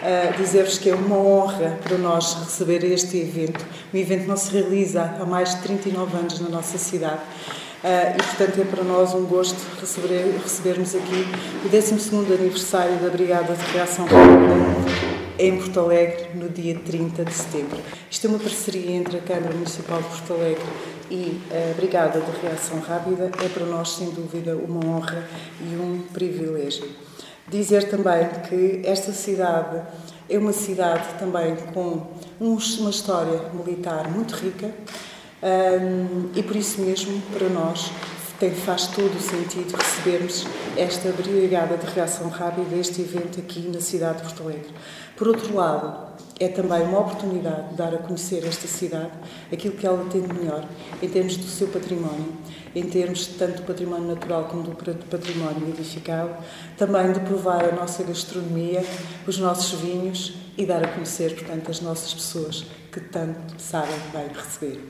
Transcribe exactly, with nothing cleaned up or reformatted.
Uh, dizer-vos que é uma honra para nós receber este evento. O evento não se realiza há mais de trinta e nove anos na nossa cidade. Uh, e, portanto, é para nós um gosto receber, recebermos aqui o décimo segundo aniversário da Brigada de Reação Rápida em Porto Alegre, no dia trinta de setembro. Isto é uma parceria entre a Câmara Municipal de Porto Alegre e a Brigada de Reação Rápida. É para nós, sem dúvida, uma honra e um privilégio. Dizer também que esta cidade é uma cidade também com uma história militar muito rica, um, e por isso mesmo, para nós, tem, faz todo o sentido recebermos esta Brigada de Reação Rápida, este evento aqui na cidade de Porto Alegre. Por outro lado, é também uma oportunidade de dar a conhecer esta cidade, aquilo que ela tem de melhor, em termos do seu património, em termos tanto do património natural como do património edificado, também de provar a nossa gastronomia, os nossos vinhos e dar a conhecer, portanto, as nossas pessoas que tanto sabem bem receber.